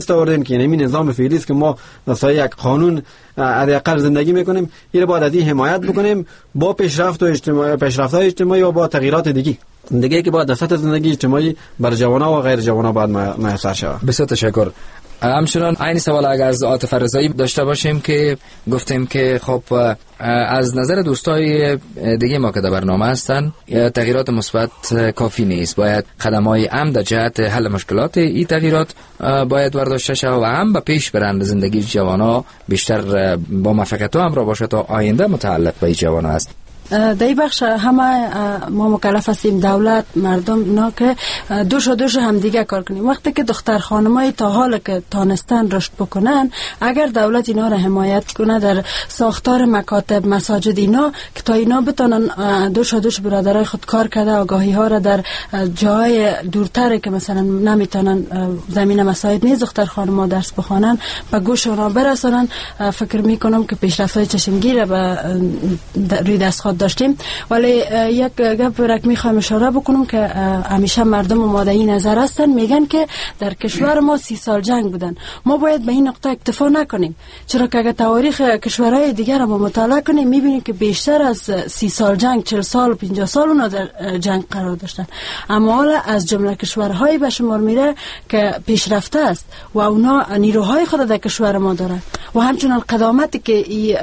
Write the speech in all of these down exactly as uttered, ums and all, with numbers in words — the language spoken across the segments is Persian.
درست آوردین که این نظام فعلی است که ما واسه یک قانون حداقل زندگی میکنیم، این باید از این حمایت بکنیم با پیشرفت و اجتماعی، پیشرفت‌های اجتماعی و با تغییرات دیگه دیگه که باید در سطح زندگی اجتماعی بر جوانان و غیر جوانان باید میسر شود. بسیار تشکر. همچنان این سوال اگر از عاطف رضایی داشته باشیم که گفتیم که خب از نظر دوستای دیگه ما که در برنامه هستن تغییرات مثبت کافی نیست، باید قدم‌های عمد در جهت حل مشکلات این تغییرات باید برداشته شود و هم به پیش برند زندگی جوانا بیشتر با موفقیت هم را باشه تا آینده متعلق به جوانا است. در این بخش همه ما مکلف هستیم، دولت، مردم، اینا که دوش و دوش هم دیگه کار کنیم. وقتی که دختر خانمای تا حال که تانستن رشد بکنن، اگر دولت اینا را حمایت کنه در ساختار مکاتب، مساجد، اینا که تا اینا بتونن دوش و دوش برادرای خود کار کرده، آگاهی ها را در جای دورتر که مثلا نمیتونن زمین مساجد نیست دختر خانما درس بخوانن به گوش اونا برسونن، فکر میکنم که پیشرفت‌های چشمگیر به روی دست خود داشتیم. ولی یک گپ رک میخوام اشاره بکنم که همیشه مردم ما در این نظر هستن، میگن که در کشور ما سی سال جنگ بودن. ما باید به این نقطه اکتفا نکنیم، چرا که اگر تاریخ کشورهای دیگر ما مطالعه کنیم میبینیم که بیشتر از سی سال جنگ، چهل سال و پنجاه سال اونا در جنگ قرار داشتن. اما حالا از جمله کشورهای به شمار میره که پیشرفته است و اونا نیروهای خود در کشور ما دارن و همچنان قدامتی که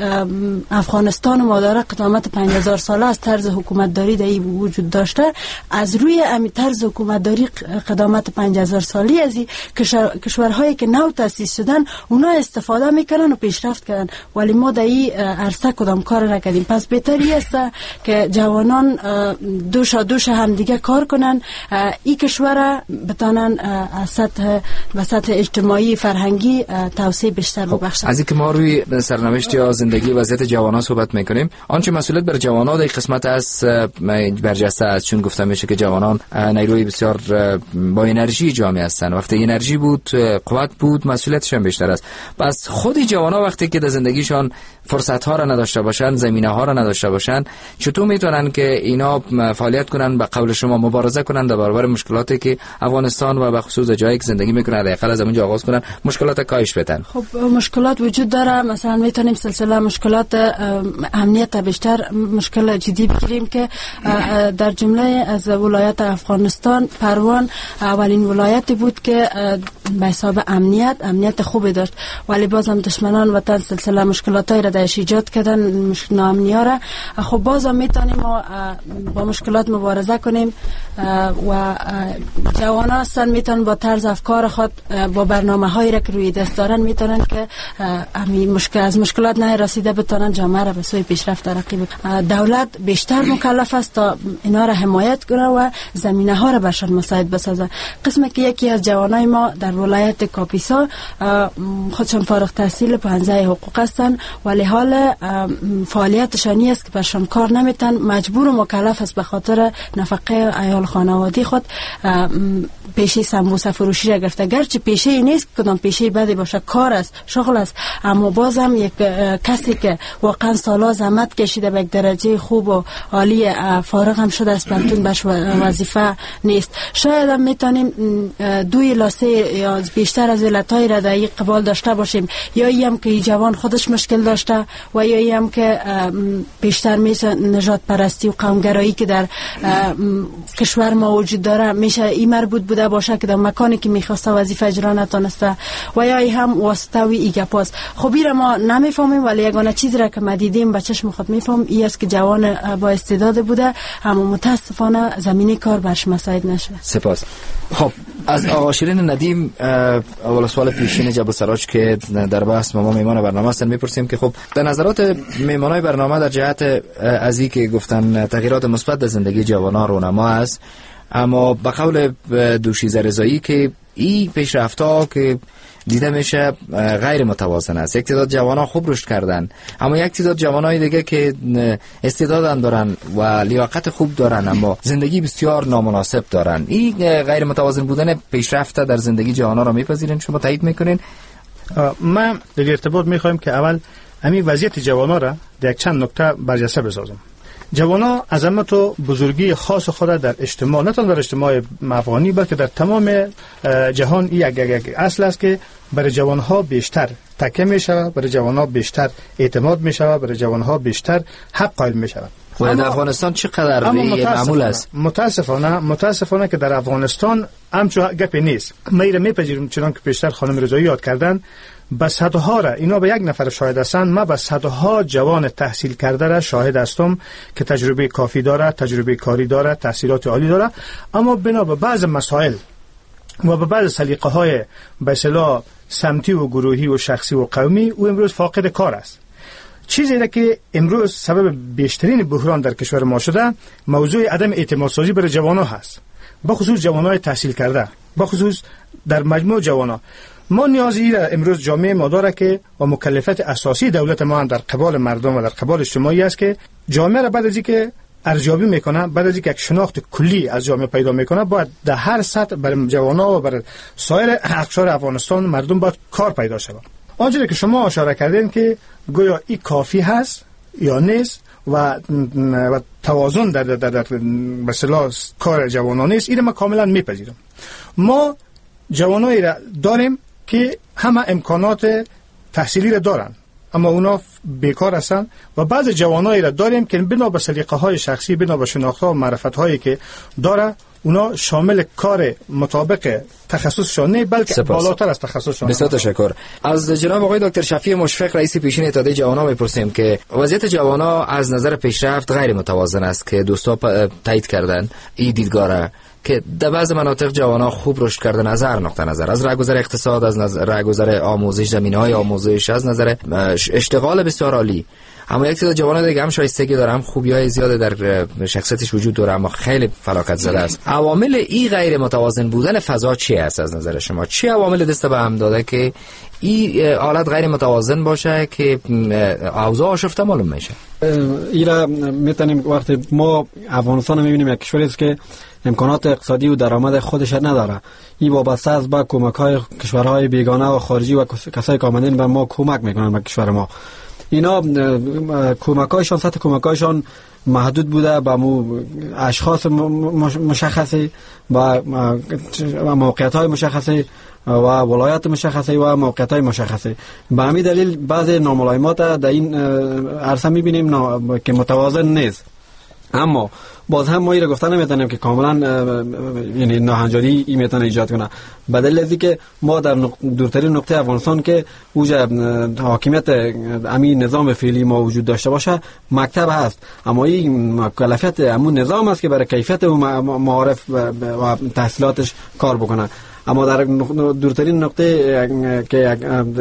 افغانستان ما داره، قدامت پنج هزار ساله از طرز حکومتداری در این وجود داشته، از روی امی طرز حکومتداری قدامت پنج هزار سالی از این کشورهایی که نو تأسیس شدن اونا استفاده میکنن و پیشرفت کردن، ولی ما در این عرصه کدام کار نکردیم. پس بهتری است که جوانان دوش دوش هم دیگه کار کنن، این کشور بتانن از سطح و سطح اجتماعی فرهنگی توسعه بیشتر ببخشن. از اینکه ما روی سرنوشت یا زندگی وضعیت جوانان صحبت میکنیم، آنچه مسئولیت بر جوانان در قسمت است برجسته است، چون گفته میشه که جوانان نیروی بسیار با انرژی جامعه هستند. وقتی انرژی بود، قوت بود، مسئولیتشان بیشتر است. پس خود جوانان وقتی که در زندگیشان فرصت ها را نداشته باشند، زمینه ها را نداشته باشند، چطور میتونن که اینا فعالیت کنن، به قول شما مبارزه کنن در برابر مشکلاتی که افغانستان و به خصوص جایی که زندگی میکنن حداقل از اونجا آغاز کنن مشکلات کاهش بدن؟ خب مشکلات وجود داره، مثلا میتونیم سلسله مشکلات امنیت بیشتر مشکل جدی بگیریم که در جمله از ولایت افغانستان پروان اولین ولایتی بود که به حساب امنیت امنیت خوبی داشت، ولی بازم دشمنان وطن سلسله مشکلاتایی را درش ایجاد کردن، مشکل ناامنی‌ها را. خب بازم میتونیم با مشکلات مبارزه کنیم و جوانان هستن میتونن با طرز افکار خود با برنامه‌هایی را که روی دست دارن میتونن که همین مشکل از مشکلات نه رسیده بتونن جامعه را به سوی پیشرفت ترقی بدن. دولت بیشتر مکلف است تا اینا را حمایت کنه و زمینه ها را برشان مساعد بسازه. قسمی که یکی از جوانای ما در ولایت کاپیسا خودشان فارغ التحصیل پانزده حقوق هستن، ولی حال فعالیتشانی است که برشان کار نمیتن، مجبور و مکلف است به خاطر نفقه عیال خانوادی خود پیشه سمبوسه فروشی را گرفته. گرچه پیشه نیست کدام پیشه بدی باشه، کار است، شغل است، اما بازم یک کسی که واقعا سالا زحمت کشیده به یک درجه خوب و عالی فارغ هم شده است، بنتون بهش وظیفه نیست. شاید هم میتونیم دوی لاسه یا بیشتر از علتهای را در این قبال داشته باشیم، یا ای هم که این جوان خودش مشکل داشته و یا ای هم که بیشتر میشه نجات پرستی و قومگرایی که در کشور ما وجود داره میشه این مربوط بوده باشه که در مکانی که میخواسته وظیفه اجرا نتونسته، و یا ای هم واسطه و ایگپاس. خب این ما نمیفهمیم، ولی یگانه چیزی را که ما دیدیم به چشم خود میفهم این است که جوان با استعداد بوده اما متاسفانه زمینه کار برش مساعد نشده. سپاس. خب از آقا شیرین ندیم اول سوال پیشین جبل سراج که در بحث ما میمان برنامه هستن میپرسیم که خب در نظرات میمانای برنامه در جهت از این که گفتن تغییرات مثبت در زندگی جوانان رونما است، اما به قول دوشیزه رضایی که این پیشرفت‌ها که دیده میشه غیر متوازن است. یک تعداد جوانان خوب رشد کردن، اما یک تعداد جوانای دیگه که استعداد هم دارن و لیاقت خوب دارن اما زندگی بسیار نامناسب دارن. این غیر متوازن بودن پیشرفت در زندگی جوانان را میپذیرین؟ شما تایید میکنین؟ ما در ارتباط میخوایم که اول همین وضعیت جوانان را در یک چند نکته برجسته بسازم. جوانا عظمت و بزرگی خاص خود در اجتماع، نه تنها در اجتماع افغانی بلکه در تمام جهان یک یک اصل است که برای جوانها بیشتر تکیه می شود، برای جوانها بیشتر اعتماد می شود، برای جوانها بیشتر حق قائل می شود. و در افغانستان چقدر معمول است؟ متاسفانه متاسفانه که در افغانستان همچو گپی نیست. میره میپذیرم چنان که پیشتر خانم رضایی یاد کردن، به صدها را، اینا به یک نفر شاهد هستند، ما به صدها جوان تحصیل کرده را شاهد هستم که تجربه کافی داره، تجربه کاری داره، تحصیلات عالی داره، اما بنا به بعض مسائل و به بعض سلیقه های به اصطلاح سمتی و گروهی و شخصی و قومی او امروز فاقد کار است. چیزی را که امروز سبب بیشترین بحران در کشور ما شده، موضوع عدم اعتماد سازی برای جوانان هست، بخصوص جوانای تحصیل کرده، بخصوص در مجموع جوانان. ما نیازی را امروز جامعه ما داره که و مکلفیت اساسی دولت ما هم در قبال مردم و در قبال اجتماعی است که جامعه را بعد از اینکه ارزیابی میکنه، بعد از اینکه یک شناخت کلی از جامعه پیدا میکنه، باید در هر سطح برای جوانان و برای سایر اقشار افغانستان مردم باید کار پیدا شود. آنچه که شما اشاره کردین که گویا این کافی هست یا نیست و و توازن در در در مثلا کار جوانان نیست، این ما کاملا میپذیرم. ما جوانایی را داریم که همه امکانات تحصیلی را دارن اما اونا بیکار هستن، و بعض جوانایی را داریم که بنا به سلیقه های شخصی، بنا به شناخت‌ها و معرفت هایی که داره، اونا شامل کار مطابق تخصصشان نه بلکه بالاتر از تخصصشان. بسیار تشکر. از جناب آقای دکتر شفیع مشفق رئیس پیشین اتحادیه جوانان میپرسیم که وضعیت جوانان از نظر پیشرفت غیر متوازن است که دوستا تایید کردن این دیدگاه را که در بعض مناطق جوانان خوب رشد کردن از هر نقطه نظر، از رهگذر اقتصاد، از نظر رهگذر آموزش، زمینه‌های آموزش، از نظر اشتغال بسیار عالی. اما یک تعداد جوانان دیگه هم شایستگی داره، هم خوبی‌های زیاد در شخصیتش وجود داره اما خیلی فلاکت زده است. عوامل این غیر متوازن بودن فضا چی است از نظر شما؟ چه عوامل دست به هم داده که این حالت غیر متوازن باشه که اوضاع آشفته معلوم میشه؟ ایرا میتونیم وقتی ما افغانستان میبینیم یک کشوری است که امکانات اقتصادی و درآمد خودش نداره، این وابسته است به کمک‌های کشورهای بیگانه و خارجی و کسایی که آمدن به ما کمک میکنن به کشور ما. اینا کمک‌هایشان، سطح کمک‌هایشان محدود بوده به مو اشخاص مشخصی با موقعیت‌های مشخصی و ولایت مشخصی و موقعیت‌های مشخصی. به همین دلیل بعض ناملایمات در این عرصه می‌بینیم که متوازن نیست. اما باز هم ما این را گفتن نمیتونیم که کاملا یعنی ناهنجاری این میتونه ایجاد کنه، به دلیل از اینکه ما در دورترین نقطه افغانستان که اوج حاکمیت همین نظام فعلی ما وجود داشته باشه مکتب هست، اما این مکلفیت همون نظام است که برای کیفیت و معارف و تحصیلاتش کار بکنه. اما در دورترین نقطه که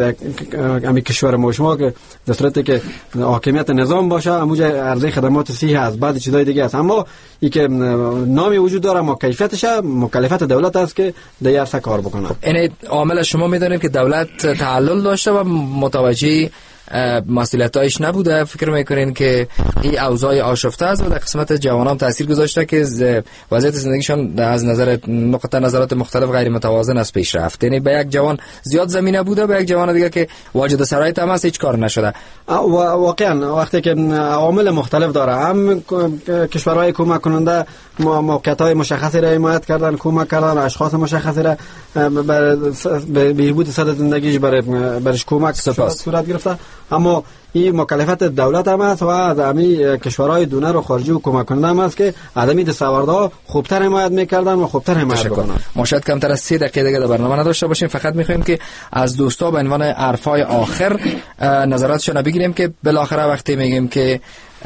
امی کشور ما شما که در صورتی که حاکمیت نظام باشه اموجه عرضه خدمات صحیح است، بعد چیزای دیگه است، اما این که نامی وجود داره اما کیفیتش مکلفیت دولت است که در عرصه کار بکنه. این عامل شما میدونید که دولت تعلل داشته و متوجه مسئولیتایش نبوده، فکر میکنین که این اوضاع آشفته است و در قسمت جوانان تاثیر گذاشته که وضعیت زندگیشان از نظر نقطه نظرات مختلف غیر متوازن است پیش رفت؟ یعنی به یک جوان زیاد زمینه بوده، به یک جوان دیگه که واجد شرایط هم هست هیچ کار نشده. واقعا وقتی که عوامل مختلف داره، هم کشورهای کمک کننده موقعیت‌های مشخصی را حمایت کردن، کمک کردن اشخاص مشخصی را به بهبود سطح زندگیش برای برش کمک صورت گرفته، اما این مکلفیت دولت هم است و از همین کشورهای دونر و خارجی و کمک کننده هم است که آدمی دستاوردها خوبتر حمایت میکردن و خوبتر حمایت میکنن. ما شاید کمتر از سه دقیقه دیگه در برنامه نداشته باشیم، فقط میخوایم که از دوستا به عنوان حرفای آخر نظراتشون بگیریم که بالاخره وقتی میگیم که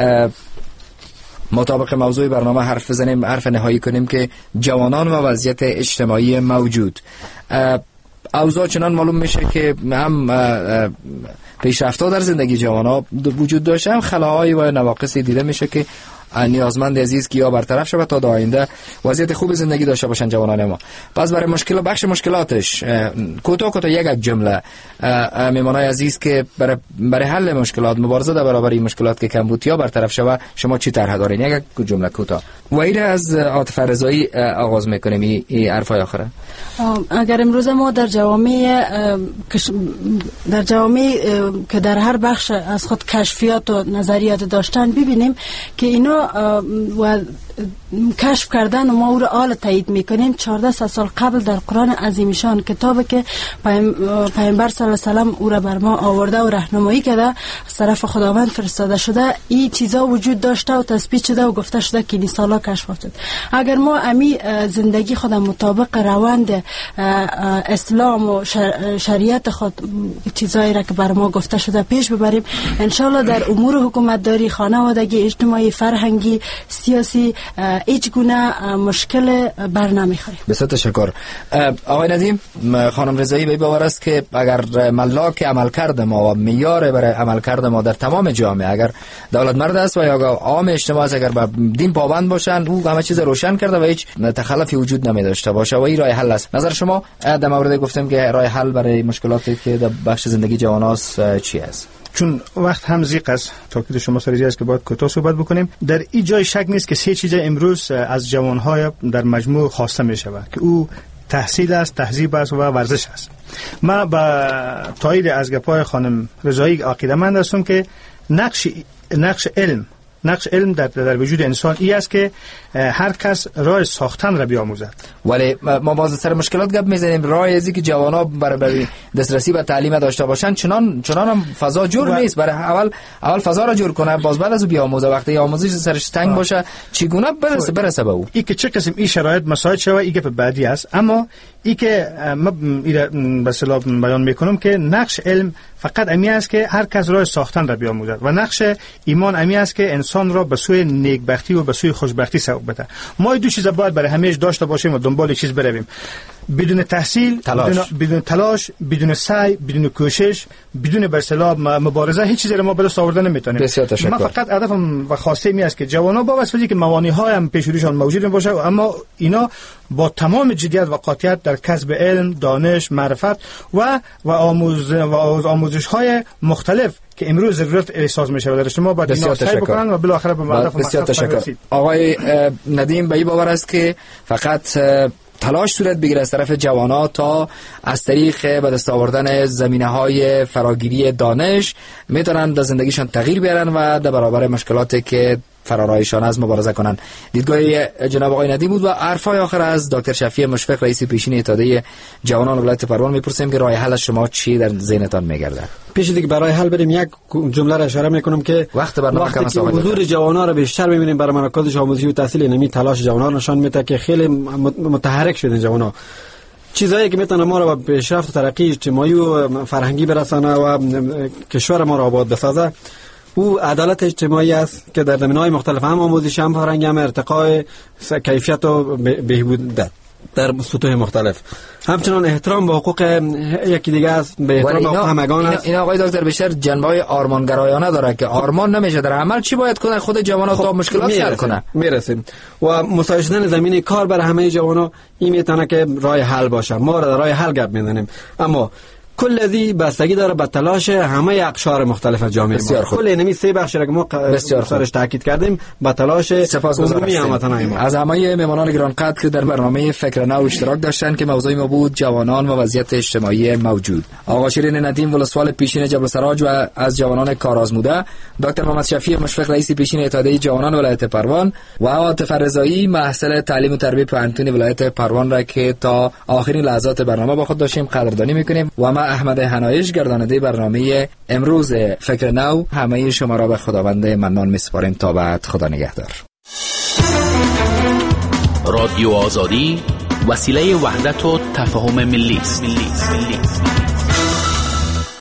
مطابق موضوع برنامه حرف بزنیم، حرف نهایی کنیم که جوانان و وضعیت اجتماعی موجود، اوضاع چنان معلوم میشه که هم پیشرفت‌ها در زندگی جوانان وجود داشته، هم خلاهای و نواقصی دیده میشه که نیازمند عزیز که یا برطرف شود تا در آینده وضعیت خوب زندگی داشته باشن جوانان ما. پس برای مشکل بخش مشکلاتش کوتاه کوتاه یک جمله میمانای عزیز که برای برای حل مشکلات، مبارزه در برابر این مشکلات که کمبود یا برطرف شود شما چی طرح دارین؟ یک جمله کوتاه. و این از عاطفه رضایی آغاز میکنیم این حرفای آخره. اگر امروز ما در جوامع در جوامع که در هر بخش از خود کشفیات و نظریات داشتن ببینیم که اینا اینا و کشف کردن و ما او را آل تایید میکنیم. چهارده سال قبل در قرآن عظیمشان کتابی که پیامبر صلی الله علیه و او را بر ما آورده و راهنمایی کرده از طرف خداوند فرستاده شده، این چیزا وجود داشته و تثبیت شده و گفته شده که این سالا کشف افتاد. اگر ما امی زندگی خود مطابق روند اسلام و شریعت خود چیزایی را که بر ما گفته شده پیش ببریم، انشالله در امور حکومتداری، خانوادگی، اجتماعی، فرهنگی، سیاسی هیچ گونه مشکل بر نمیخوریم. بسیار تشکر. آقای ندیم، خانم رضایی به باور است که اگر ملاک عملکرد ما و معیار برای عملکرد ما در تمام جامعه، اگر دولت مرد است و یا عام اجتماع است، اگر به دین پابند باشند، او همه چیز روشن کرده و هیچ تخلفی وجود نمی داشته باشه و این راه حل است. نظر شما در مورد گفتم که راه حل برای مشکلاتی که در بخش زندگی جواناست چی است؟ چون وقت هم ضیق است، تاکید شما سر است که باید کوتاه صحبت بکنیم. در این جای شک نیست که سه چیز امروز از جوانهای در مجموع خواسته می شود که او تحصیل است، تهذیب است و ورزش است. ما با تایید از گپای خانم رضایی عقیده‌مند هستم که نقش نقش علم نقش علم در, در وجود انسان ای است که هر کس راه ساختن را بیاموزد. ولی ما باز سر مشکلات گپ میزنیم. راه ازی که جوانا برای دسترسی به تعلیم داشته باشن چنان چنان هم فضا جور و... نیست. برای اول اول فضا را جور کنه، باز بعد از بیاموزه. وقتی آموزش سرش تنگ باشه چگونه برسه برسه به او؟ ای که چه قسم این شرایط مساعد شوه ای گپ بعدی است. اما ای که ما به اصطلاح بیان میکنم که نقش علم فقط امی است که هر کس راه ساختن را بیاموزد و نقش ایمان امی است که انسان را به سوی نیکبختی و به سوی خوشبختی سوق بده. ما دو چیز باید برای همیشه داشته باشیم و دنبال چیز برویم. بدون تحصیل، تلاش. بدون بدون تلاش، بدون سعی، بدون کوشش، بدون به اصطلاح مبارزه هیچ چیزی را ما به دست آوردن نمیتونیم. ما فقط هدفم و خواسته می است که جوانان با واسطه که موانع های هم پیش رویشان موجود باشه، اما اینا با تمام جدیت و قاطعیت در کسب علم، دانش، معرفت و و آموز و آموزش های مختلف که امروز ضرورت احساس میشه در شما باید اینا سعی بکنن و بالاخره به هدف مقصد برسید. آقای ندیم به این باور است که فقط تلاش صورت بگیره از طرف جوانان تا از طریق به دست آوردن زمینه‌های فراگیری دانش میتونن در زندگیشان تغییر بیارن و در برابر مشکلاتی که فرارایشان از مبارزه کنن. دیدگاه جناب آقای ندیم بود و حرفای آخر از دکتر شفیع مشفق رئیس پیشین اتحادیه جوانان ولایت پروان میپرسیم که راه حل شما چی در ذهنتان میگرده؟ پیش دیگه برای حل بریم یک جمله را اشاره میکنم که وقت برنامه کم است. حضور جوانان را بیشتر ببینیم برای مراکز آموزشی و تحصیل، نمی تلاش جوانان نشان میده که خیلی متحرک شدن جوانان. چیزایی که میتونه ما را به پیشرفت و ترقی اجتماعی و فرهنگی برسانه و کشور ما را آباد بسازه، او عدالت اجتماعی است که در زمینه‌های مختلف هم آموزش، هم فرهنگ، هم ارتقاء کیفیت و بهبود داد در سطوح مختلف. همچنان احترام به حقوق یکی دیگه است، به احترام به حقوق همگان است. این آقای دکتر بیشتر جنبه‌های آرمانگرایانه داره که آرمان نمیشه در عمل چی باید کنه خود جوانان تا مشکلات حل کنه. میرسیم و مساعد شدن زمینه کار برای همه جوانان این میتونه که راه حل باشه. ما در راه حل گپ میزنیم، اما کل ذی بستگی داره به تلاش همه اقشار مختلف جامعه ما. کل اینمی سه بخش را که ما سرش تاکید کردیم به تلاش عمومی هموطنان ما. از همه مهمانان گرانقدر که در برنامه فکر نو اشتراک داشتن که موضوع ما بود جوانان و وضعیت اجتماعی موجود. آقا شیرین ندیم ولسوال پیشین جبل سراج و از جوانان کارآزموده، دکتر محمد شفیع مشفق رئیس پیشین اتحادیه جوانان ولایت پروان و عاطف رضایی محصل تعلیم و تربیت پانتون ولایت پروان را که تا آخرین لحظات برنامه با خود داشتیم قدردانی میکنیم و ما احمد حنایش گرداننده برنامه امروز فکر نو همه شما را به خداوند منان میسپاریم تا بعد. خدا نگهدار. رادیو آزادی وسیله وحدت و تفاهم ملی است.